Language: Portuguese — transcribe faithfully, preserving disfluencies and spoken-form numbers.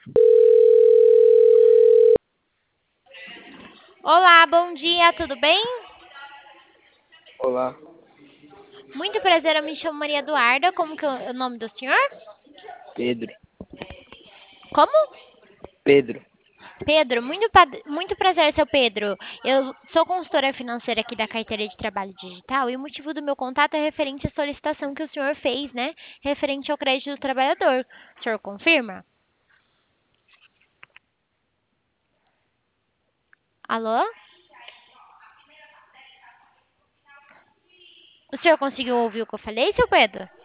Olá, bom dia, tudo bem? Olá, Muito prazer, eu me chamo Maria Eduarda. Como que é o nome do senhor? Pedro. Como? Pedro. Pedro, muito, pa- muito prazer, seu Pedro. Eu sou consultora financeira aqui da carteira de trabalho digital e o motivo do meu contato é referente à solicitação que o senhor fez, né? Referente ao crédito do trabalhador. O senhor confirma? Alô? O senhor conseguiu ouvir o que eu falei, seu Pedro?